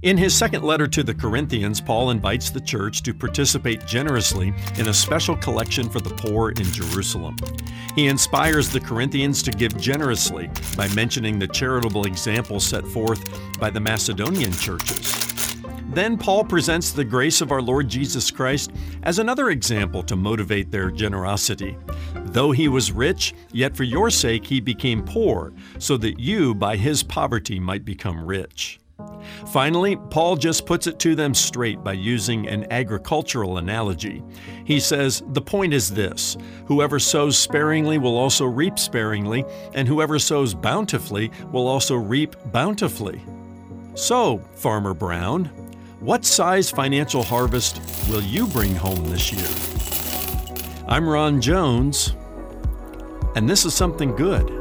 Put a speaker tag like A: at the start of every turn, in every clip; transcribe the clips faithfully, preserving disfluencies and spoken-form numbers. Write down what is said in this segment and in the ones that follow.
A: In his second letter to the Corinthians, Paul invites the church to participate generously in a special collection for the poor in Jerusalem. He inspires the Corinthians to give generously by mentioning the charitable example set forth by the Macedonian churches. Then Paul presents the grace of our Lord Jesus Christ as another example to motivate their generosity. Though he was rich, yet for your sake he became poor, so that you by his poverty might become rich. Finally, Paul just puts it to them straight by using an agricultural analogy. He says, the point is this: whoever sows sparingly will also reap sparingly, and whoever sows bountifully will also reap bountifully. So, Farmer Brown, what size financial harvest will you bring home this year? I'm Ron Jones, and this is Something Good.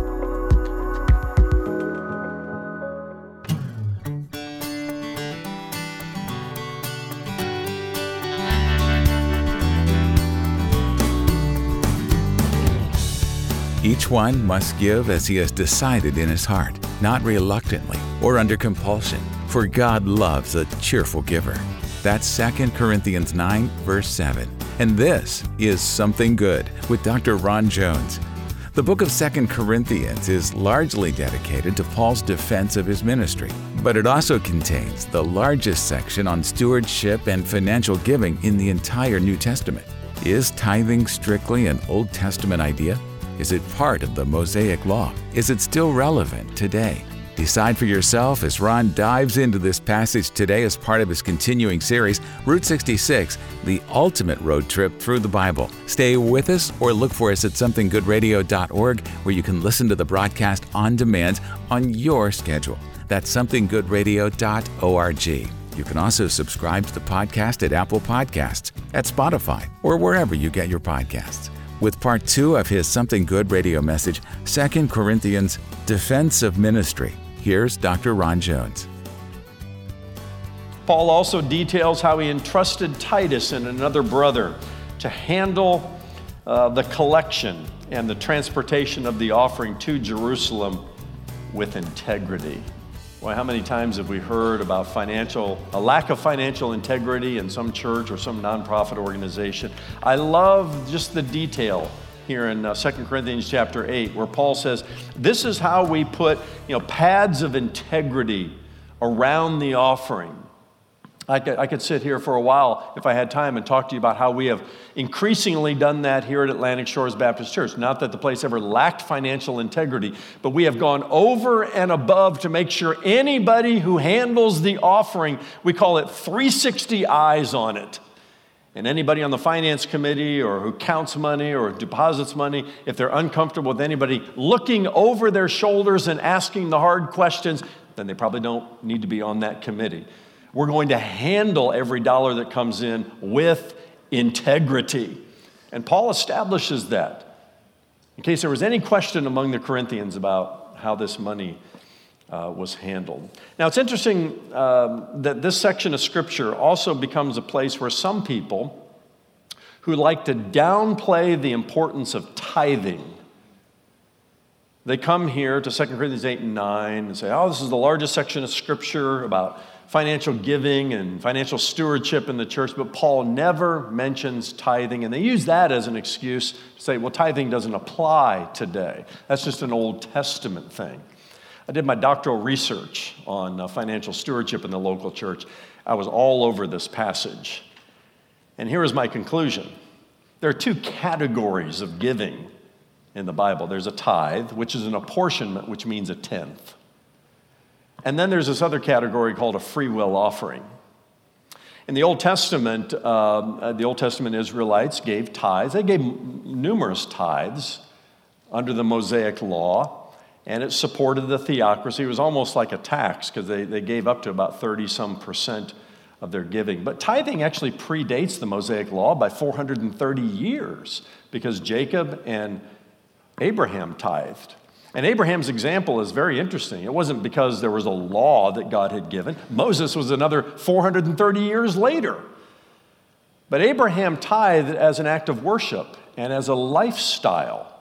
B: Each one must give as he has decided in his heart, not reluctantly or under compulsion, for God loves a cheerful giver. That's Second Corinthians nine, verse seven. And this is Something Good with Doctor Ron Jones. The book of Second Corinthians is largely dedicated to Paul's defense of his ministry, but it also contains the largest section on stewardship and financial giving in the entire New Testament. Is tithing strictly an Old Testament idea? Is it part of the Mosaic Law? Is it still relevant today? Decide for yourself as Ron dives into this passage today as part of his continuing series, Route sixty-six, the ultimate road trip through the Bible. Stay with us or look for us at something good radio dot org, where you can listen to the broadcast on demand on your schedule. That's something good radio dot org. You can also subscribe to the podcast at Apple Podcasts, at Spotify, or wherever you get your podcasts. With part two of his Something Good radio message, Second Corinthians, Defense of Ministry, here's Doctor Ron Jones.
A: Paul also details how he entrusted Titus and another brother to handle uh, the collection and the transportation of the offering to Jerusalem with integrity. Well, how many times have we heard about financial, a lack of financial integrity in some church or some nonprofit organization? I love just the detail here in uh, Second Corinthians chapter eight, where Paul says, this is how we put, you know, pads of integrity around the offering. I could, I could sit here for a while if I had time and talk to you about how we have increasingly done that here at Atlantic Shores Baptist Church. Not that the place ever lacked financial integrity, but we have gone over and above to make sure anybody who handles the offering, we call it three sixty eyes on it. And anybody on the finance committee or who counts money or deposits money, if they're uncomfortable with anybody looking over their shoulders and asking the hard questions, then they probably don't need to be on that committee. We're going to handle every dollar that comes in with integrity. And Paul establishes that. In case there was any question among the Corinthians about how this money uh, was handled. Now, it's interesting um, that this section of Scripture also becomes a place where some people who like to downplay the importance of tithing, they come here to Second Corinthians eight and nine and say, oh, this is the largest section of Scripture about financial giving and financial stewardship in the church, but Paul never mentions tithing, and they use that as an excuse to say, well, tithing doesn't apply today. That's just an Old Testament thing. I did my doctoral research on uh, financial stewardship in the local church. I was all over this passage. And here is my conclusion. There are two categories of giving in the Bible. There's a tithe, which is an apportionment, which means a tenth. And then there's this other category called a free will offering. In the Old Testament, uh, the Old Testament Israelites gave tithes. They gave numerous tithes under the Mosaic Law, and it supported the theocracy. It was almost like a tax because they, they gave up to about thirty some percent of their giving. But tithing actually predates the Mosaic Law by four hundred thirty years because Jacob and Abraham tithed. And Abraham's example is very interesting. It wasn't because there was a law that God had given. Moses was another four hundred thirty years later. But Abraham tithed as an act of worship and as a lifestyle.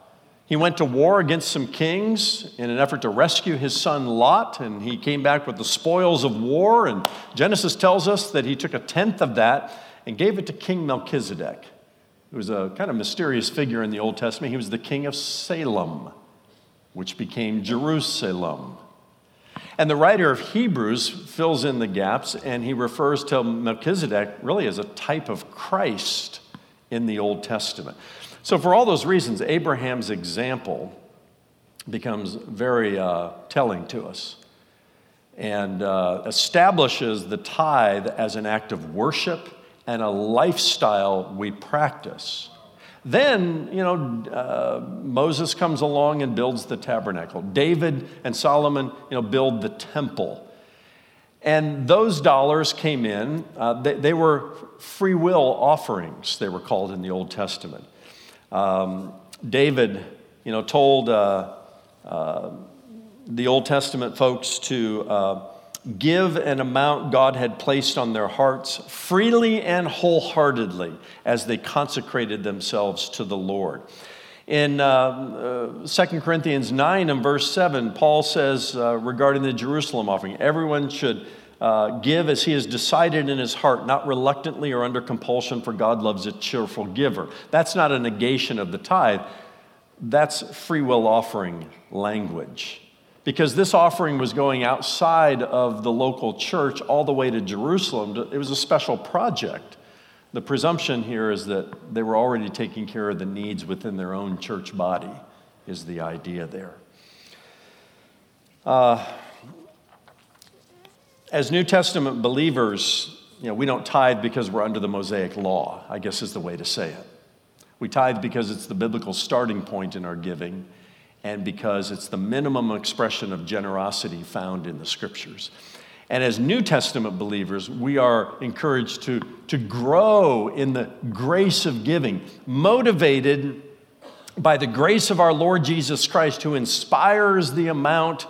A: He went to war against some kings in an effort to rescue his son Lot, and he came back with the spoils of war. And Genesis tells us that he took a tenth of that and gave it to King Melchizedek, who was a kind of mysterious figure in the Old Testament. He was the king of Salem, which became Jerusalem. And the writer of Hebrews fills in the gaps, and he refers to Melchizedek really as a type of Christ in the Old Testament. So for all those reasons, Abraham's example becomes very uh, telling to us and uh, establishes the tithe as an act of worship and a lifestyle we practice. Then, you know, uh, Moses comes along and builds the tabernacle. David and Solomon, you know, build the temple. And those dollars came in. Uh, they, they were free will offerings, they were called in the Old Testament. Um, David, you know, told uh, uh, the Old Testament folks to uh, give an amount God had placed on their hearts freely and wholeheartedly as they consecrated themselves to the Lord. In uh, uh, Second Corinthians nine and verse seven, Paul says uh, regarding the Jerusalem offering, everyone should uh, give as he has decided in his heart, not reluctantly or under compulsion, for God loves a cheerful giver. That's not a negation of the tithe. That's free will offering language. Because this offering was going outside of the local church all the way to Jerusalem. It was a special project. The presumption here is that they were already taking care of the needs within their own church body, is the idea there. Uh, as New Testament believers, you know, we don't tithe because we're under the Mosaic law, I guess is the way to say it. We tithe because it's the biblical starting point in our giving, and because it's the minimum expression of generosity found in the Scriptures. And as New Testament believers, we are encouraged to, to grow in the grace of giving, motivated by the grace of our Lord Jesus Christ, who inspires the amount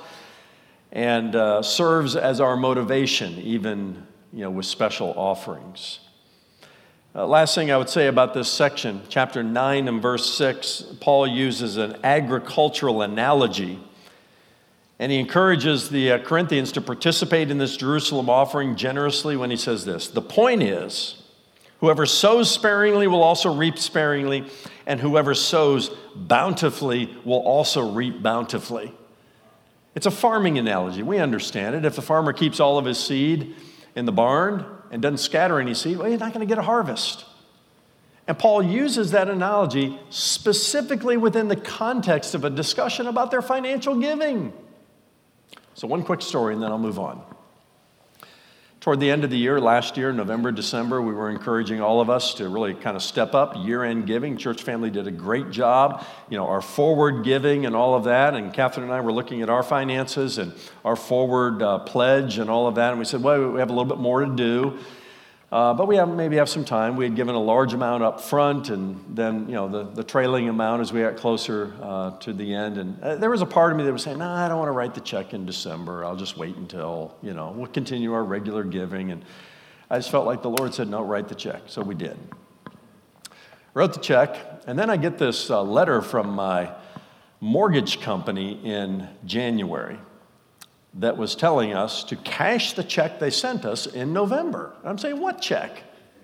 A: and uh, serves as our motivation, even, you know, with special offerings. Uh, last thing I would say about this section, chapter nine and verse six, Paul uses an agricultural analogy, and he encourages the uh, Corinthians to participate in this Jerusalem offering generously when he says this: the point is, whoever sows sparingly will also reap sparingly, and whoever sows bountifully will also reap bountifully. It's a farming analogy. We understand it. If the farmer keeps all of his seed in the barn and doesn't scatter any seed, well, he's not going to get a harvest. And Paul uses that analogy specifically within the context of a discussion about their financial giving. So one quick story, and then I'll move on. Toward the end of the year, last year, November, December, we were encouraging all of us to really kind of step up year-end giving. Church family did a great job, you know, our forward giving and all of that. And Catherine and I were looking at our finances and our forward uh, pledge and all of that. And we said, well, we have a little bit more to do. Uh, but we have, maybe have some time. We had given a large amount up front, and then, you know, the, the trailing amount as we got closer uh, to the end. And uh, there was a part of me that was saying, no, nah, I don't want to write the check in December. I'll just wait until, you know, we'll continue our regular giving. And I just felt like the Lord said, no, write the check. So we did. Wrote the check, and then I get this uh, letter from my mortgage company in January that was telling us to cash the check they sent us in November. I'm saying, what check?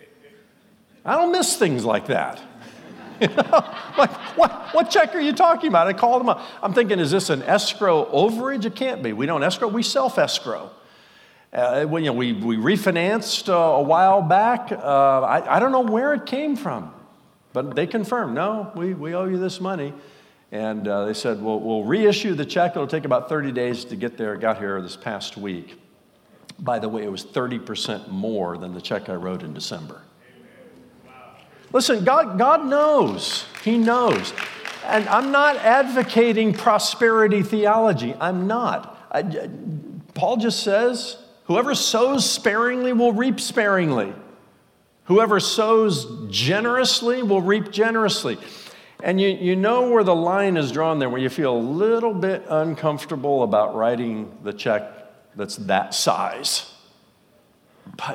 A: I don't miss things like that. You know, like, what, what check are you talking about? I called them up. I'm thinking, is this an escrow overage? It can't be. We don't escrow, we self-escrow. Uh, we, you know, we, we refinanced uh, a while back. Uh, I, I don't know where it came from, but they confirmed, no, we, we owe you this money. And uh, they said, well, we'll reissue the check. It'll take about thirty days to get there. It got here this past week. By the way, it was thirty percent more than the check I wrote in December. Wow. Listen, God, God knows. He knows. And I'm not advocating prosperity theology. I'm not. I, Paul just says, whoever sows sparingly will reap sparingly. Whoever sows generously will reap generously. And you, you know where the line is drawn there, where you feel a little bit uncomfortable about writing the check that's that size. But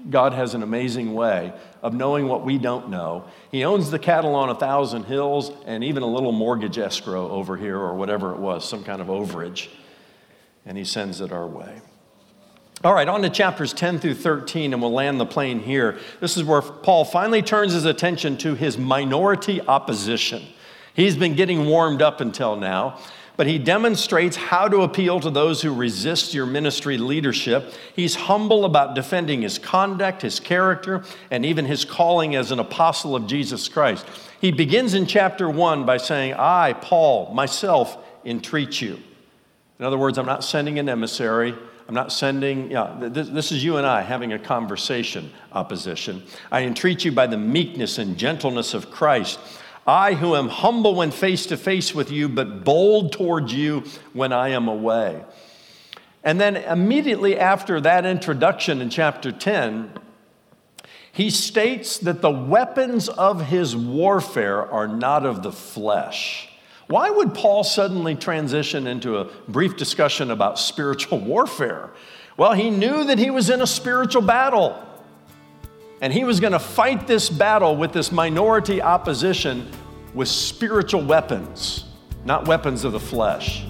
A: God has an amazing way of knowing what we don't know. He owns the cattle on a thousand hills and even a little mortgage escrow over here or whatever it was, some kind of overage. And he sends it our way. All right, on to chapters ten through thirteen, and we'll land the plane here. This is where Paul finally turns his attention to his minority opposition. He's been getting warmed up until now, but he demonstrates how to appeal to those who resist your ministry leadership. He's humble about defending his conduct, his character, and even his calling as an apostle of Jesus Christ. He begins in chapter one by saying, I, Paul, myself, entreat you. In other words, I'm not sending an emissary. I'm not sending, yeah, this, this is you and I having a conversation, opposition. I entreat you by the meekness and gentleness of Christ. I who am humble when face to face with you, but bold towards you when I am away. And then immediately after that introduction in chapter ten, he states that the weapons of his warfare are not of the flesh. Why would Paul suddenly transition into a brief discussion about spiritual warfare? Well, he knew that he was in a spiritual battle. And he was going to fight this battle with this minority opposition with spiritual weapons, not weapons of the flesh.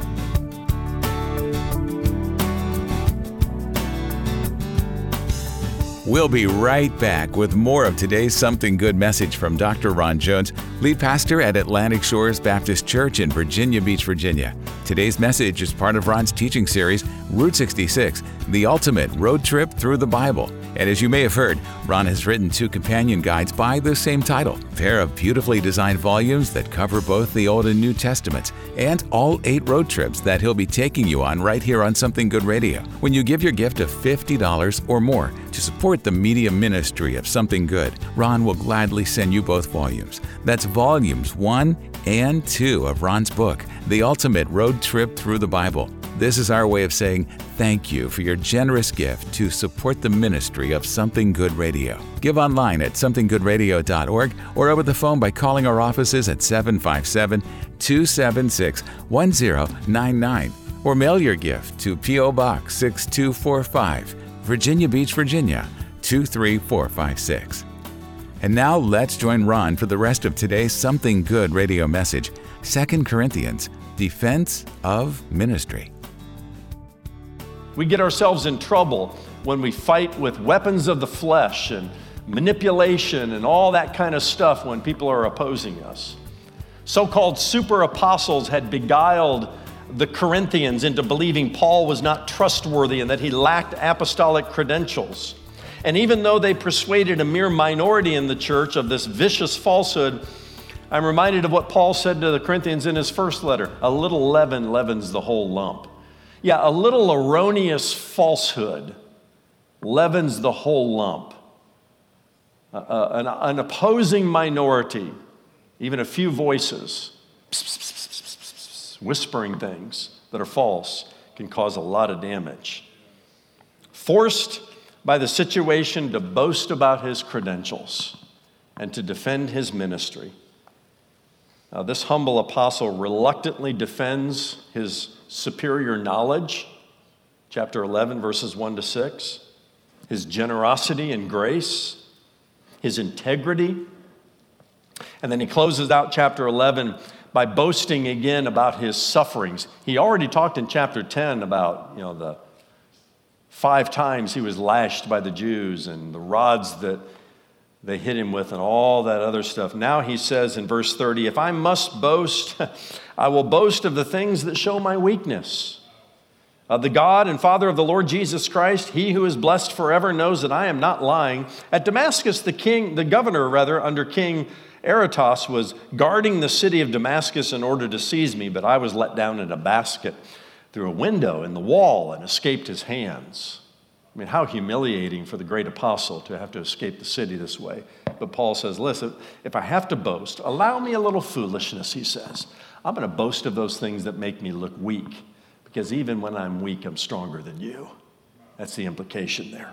B: We'll be right back with more of today's Something Good message from Doctor Ron Jones, lead pastor at Atlantic Shores Baptist Church in Virginia Beach, Virginia. Today's message is part of Ron's teaching series, Route sixty-six, the ultimate road trip through the Bible. And as you may have heard, Ron has written two companion guides by the same title, a pair of beautifully designed volumes that cover both the Old and New Testaments, and all eight road trips that he'll be taking you on right here on Something Good Radio. When you give your gift of fifty dollars or more to support the media ministry of Something Good, Ron will gladly send you both volumes. That's volumes one and two of Ron's book, The Ultimate Road Trip Through the Bible. This is our way of saying thank you for your generous gift to support the ministry of Something Good Radio. Give online at something good radio dot org or over the phone by calling our offices at seven five seven, two seven six, one zero nine nine or mail your gift to P O Box six two four five, Virginia Beach, Virginia two three four five six. And now let's join Ron for the rest of today's Something Good radio message, Second Corinthians, Defense of Ministry.
A: We get ourselves in trouble when we fight with weapons of the flesh and manipulation and all that kind of stuff when people are opposing us. So-called super apostles had beguiled the Corinthians into believing Paul was not trustworthy and that he lacked apostolic credentials. And even though they persuaded a mere minority in the church of this vicious falsehood, I'm reminded of what Paul said to the Corinthians in his first letter, a little leaven leavens the whole lump. Yeah, a little erroneous falsehood leavens the whole lump. Uh, uh, an, an opposing minority, even a few voices, pss, pss, pss, pss, pss, pss, whispering things that are false, can cause a lot of damage. Forced by the situation to boast about his credentials and to defend his ministry. Now, this humble apostle reluctantly defends his superior knowledge, chapter eleven, verses one to six, his generosity and grace, his integrity. And then he closes out chapter eleven by boasting again about his sufferings. He already talked in chapter ten about, you know, the five times he was lashed by the Jews and the rods that they hit him with and all that other stuff. Now he says in verse thirty, if I must boast, I will boast of the things that show my weakness. Uh, the God and Father of the Lord Jesus Christ, he who is blessed forever, knows that I am not lying. At Damascus, the king, the governor rather, under King Aretas, was guarding the city of Damascus in order to seize me, but I was let down in a basket through a window in the wall and escaped his hands. I mean, how humiliating for the great apostle to have to escape the city this way. But Paul says, listen, if I have to boast, allow me a little foolishness, he says. I'm going to boast of those things that make me look weak, because even when I'm weak, I'm stronger than you. That's the implication there.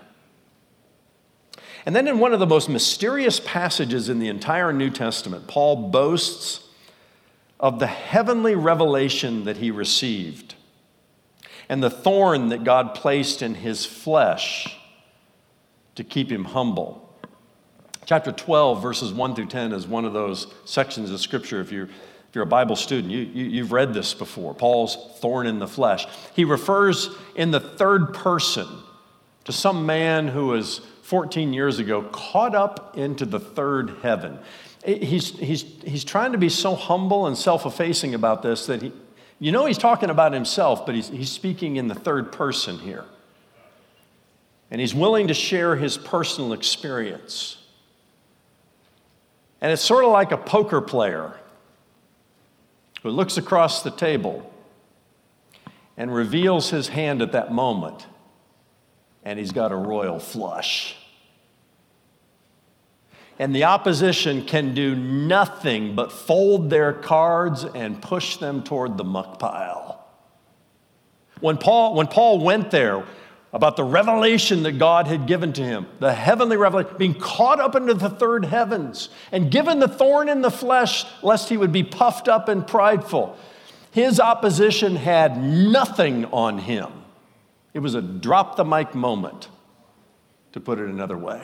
A: And then in one of the most mysterious passages in the entire New Testament, Paul boasts of the heavenly revelation that he received and the thorn that God placed in his flesh to keep him humble. Chapter twelve, verses one through ten is one of those sections of Scripture. If you're, if you're a Bible student, you, you, you've read this before. Paul's thorn in the flesh. He refers in the third person to some man who was fourteen years ago caught up into the third heaven. He's, he's, he's trying to be so humble and self-effacing about this that he, you know he's talking about himself, but he's, he's speaking in the third person here. And he's willing to share his personal experience. And it's sort of like a poker player who looks across the table and reveals his hand at that moment, and he's got a royal flush. And the opposition can do nothing but fold their cards and push them toward the muck pile. When Paul, when Paul went there about the revelation that God had given to him, the heavenly revelation, being caught up into the third heavens and given the thorn in the flesh lest he would be puffed up and prideful, his opposition had nothing on him. It was a drop the mic moment, to put it another way.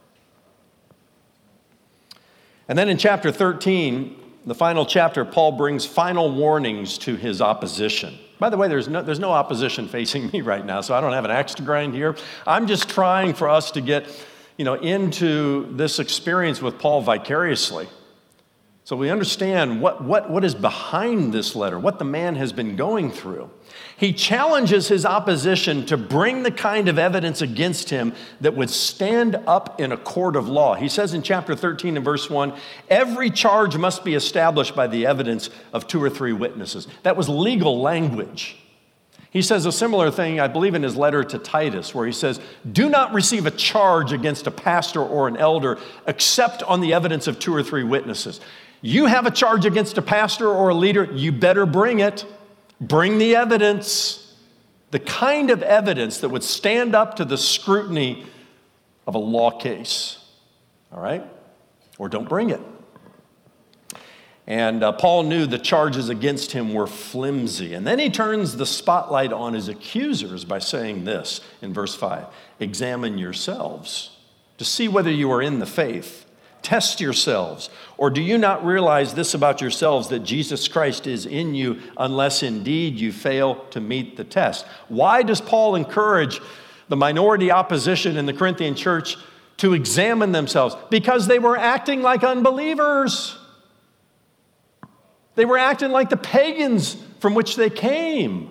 A: And then in chapter thirteen, the final chapter, Paul brings final warnings to his opposition. By the way, there's no, there's no opposition facing me right now, so I don't have an axe to grind here. I'm just trying for us to get, you know, into this experience with Paul vicariously. So we understand what, what, what is behind this letter, what the man has been going through. He challenges his opposition to bring the kind of evidence against him that would stand up in a court of law. He says in chapter thirteen and verse one, every charge must be established by the evidence of two or three witnesses. That was legal language. He says a similar thing, I believe, in his letter to Titus, where he says, do not receive a charge against a pastor or an elder except on the evidence of two or three witnesses. You have a charge against a pastor or a leader, you better bring it. Bring the evidence, the kind of evidence that would stand up to the scrutiny of a law case, all right? Or don't bring it. And uh, Paul knew the charges against him were flimsy. And then he turns the spotlight on his accusers by saying this in verse five, examine yourselves to see whether you are in the faith. Test yourselves, or do you not realize this about yourselves, that Jesus Christ is in you, unless indeed you fail to meet the test? Why does Paul encourage the minority opposition in the Corinthian church to examine themselves? Because they were acting like unbelievers. They were acting like the pagans from which they came.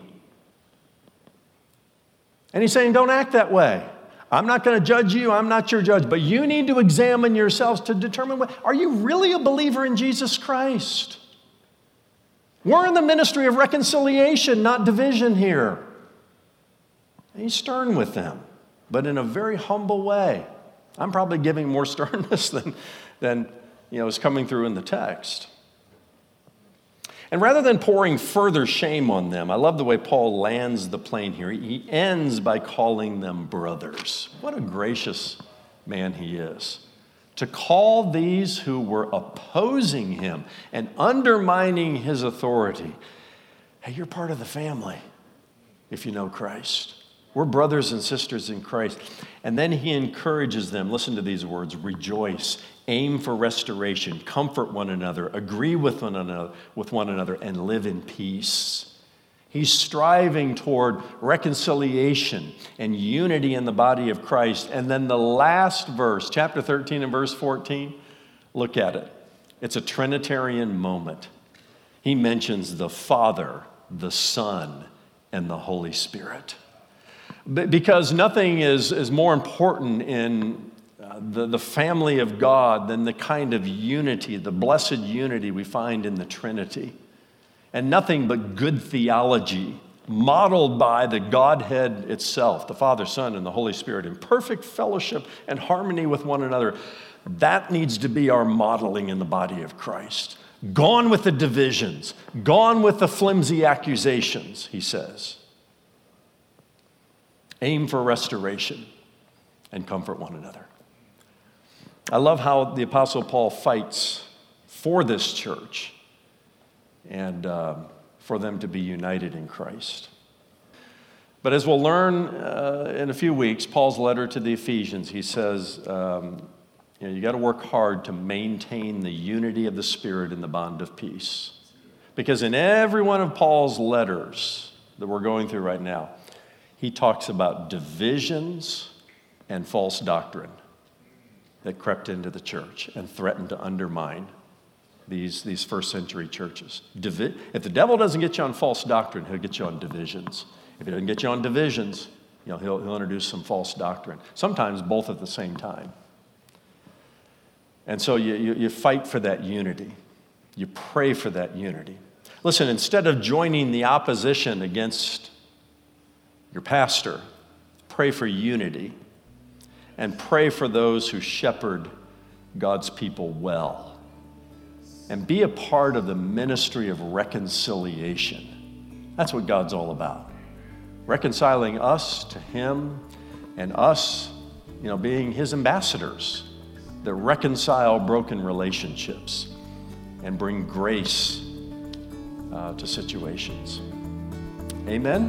A: And he's saying, don't act that way. I'm not going to judge you. I'm not your judge. But you need to examine yourselves to determine, what, are you really a believer in Jesus Christ? We're in the ministry of reconciliation, not division here. And he's stern with them, but in a very humble way. I'm probably giving more sternness than, than you know, is coming through in the text. And rather than pouring further shame on them, I love the way Paul lands the plane here. He ends by calling them brothers. What a gracious man he is. To call these who were opposing him and undermining his authority, hey, you're part of the family if you know Christ. We're brothers and sisters in Christ. And then he encourages them, listen to these words, rejoice, aim for restoration, comfort one another, agree with one another, with one another, and live in peace. He's striving toward reconciliation and unity in the body of Christ. And then the last verse, chapter thirteen and verse fourteen, look at it. It's a Trinitarian moment. He mentions the Father, the Son, and the Holy Spirit. Because nothing is, is more important in uh, the, the family of God than the kind of unity, the blessed unity we find in the Trinity. And nothing but good theology modeled by the Godhead itself, the Father, Son, and the Holy Spirit, in perfect fellowship and harmony with one another. That needs to be our modeling in the body of Christ. Gone with the divisions, gone with the flimsy accusations, he says. Aim for restoration and comfort one another. I love how the Apostle Paul fights for this church and uh, for them to be united in Christ. But as we'll learn uh, in a few weeks, Paul's letter to the Ephesians, he says, um, you know, you got to work hard to maintain the unity of the Spirit in the bond of peace. Because in every one of Paul's letters that we're going through right now, he talks about divisions and false doctrine that crept into the church and threatened to undermine these, these first century churches. Divi- if the devil doesn't get you on false doctrine, he'll get you on divisions. If he doesn't get you on divisions, you know, he'll, he'll introduce some false doctrine. Sometimes both at the same time. And so you, you, you fight for that unity. You pray for that unity. Listen, instead of joining the opposition against your pastor, pray for unity and pray for those who shepherd God's people well. And be a part of the ministry of reconciliation. That's what God's all about. Reconciling us to Him and us, you know, being His ambassadors that reconcile broken relationships and bring grace uh, to situations. Amen?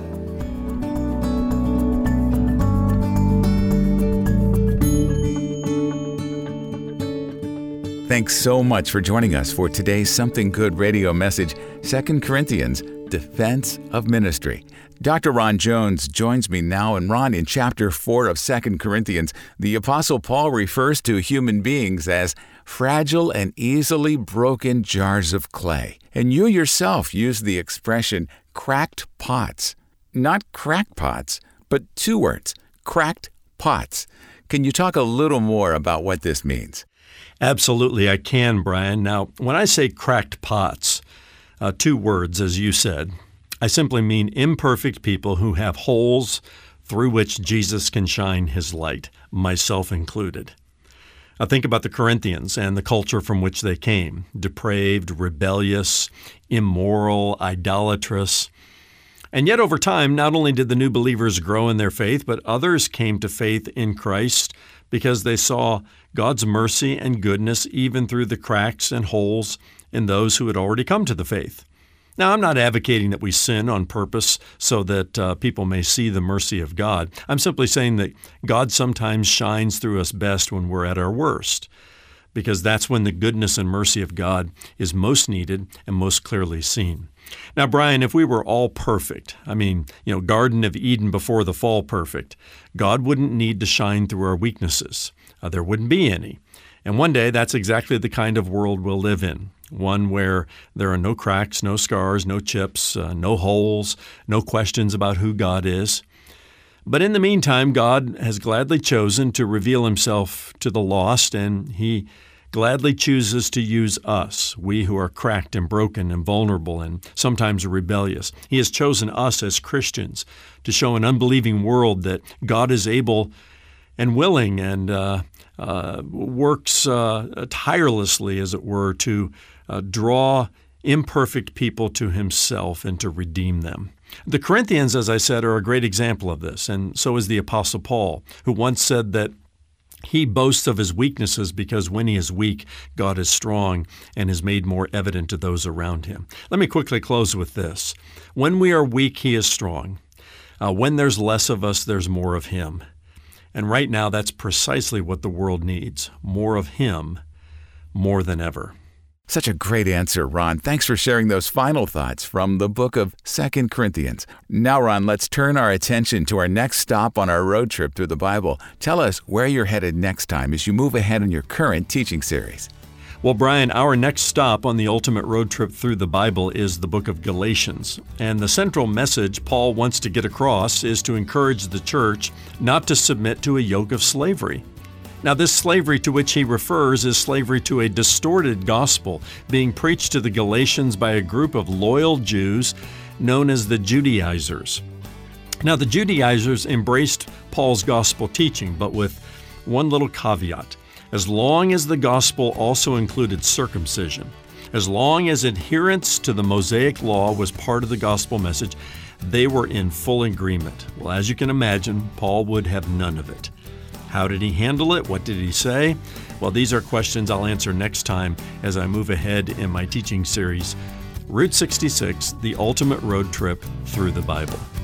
B: Thanks so much for joining us for today's Something Good radio message, Second Corinthians, Defense of Ministry. Doctor Ron Jones joins me now. And Ron, in chapter four of Second Corinthians, the Apostle Paul refers to human beings as fragile and easily broken jars of clay. And you yourself use the expression cracked pots. Not crackpots, but two words, cracked pots. Can you talk a little more about what this means?
A: Absolutely, I can, Brian. Now, when I say cracked pots, uh, two words, as you said, I simply mean imperfect people who have holes through which Jesus can shine His light, myself included. Now think about the Corinthians and the culture from which they came, depraved, rebellious, immoral, idolatrous. And yet over time, not only did the new believers grow in their faith, but others came to faith in Christ because they saw God's mercy and goodness even through the cracks and holes in those who had already come to the faith. Now, I'm not advocating that we sin on purpose so that uh, people may see the mercy of God. I'm simply saying that God sometimes shines through us best when we're at our worst, because that's when the goodness and mercy of God is most needed and most clearly seen. Now, Brian, if we were all perfect, I mean, you know, Garden of Eden before the fall perfect, God wouldn't need to shine through our weaknesses. Uh, there wouldn't be any. And one day, that's exactly the kind of world we'll live in. One where there are no cracks, no scars, no chips, uh, no holes, no questions about who God is. But in the meantime, God has gladly chosen to reveal Himself to the lost, and He gladly chooses to use us, we who are cracked and broken and vulnerable and sometimes rebellious. He has chosen us as Christians to show an unbelieving world that God is able and willing and uh, uh, works uh, tirelessly, as it were, to uh, draw imperfect people to Himself and to redeem them. The Corinthians, as I said, are a great example of this, and so is the Apostle Paul, who once said that he boasts of his weaknesses because when he is weak, God is strong and is made more evident to those around him. Let me quickly close with this. When we are weak, He is strong. Uh, when there's less of us, there's more of Him. And right now, that's precisely what the world needs, more of Him, more than ever.
B: Such a great answer, Ron. Thanks for sharing those final thoughts from the book of Second Corinthians. Now, Ron, let's turn our attention to our next stop on our road trip through the Bible. Tell us where you're headed next time as you move ahead in your current teaching series.
A: Well, Brian, our next stop on the ultimate road trip through the Bible is the book of Galatians. And the central message Paul wants to get across is to encourage the church not to submit to a yoke of slavery. Now, this slavery to which he refers is slavery to a distorted gospel being preached to the Galatians by a group of loyal Jews known as the Judaizers. Now, the Judaizers embraced Paul's gospel teaching, but with one little caveat. As long as the gospel also included circumcision, as long as adherence to the Mosaic law was part of the gospel message, they were in full agreement. Well, as you can imagine, Paul would have none of it. How did he handle it? What did he say? Well, these are questions I'll answer next time as I move ahead in my teaching series, Route sixty-six, The Ultimate Road Trip Through the Bible.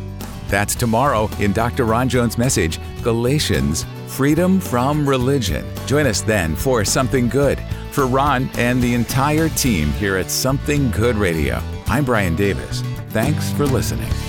B: That's tomorrow in Doctor Ron Jones' message, Galatians, Freedom from Religion. Join us then for Something Good. For Ron and the entire team here at Something Good Radio, I'm Brian Davis. Thanks for listening.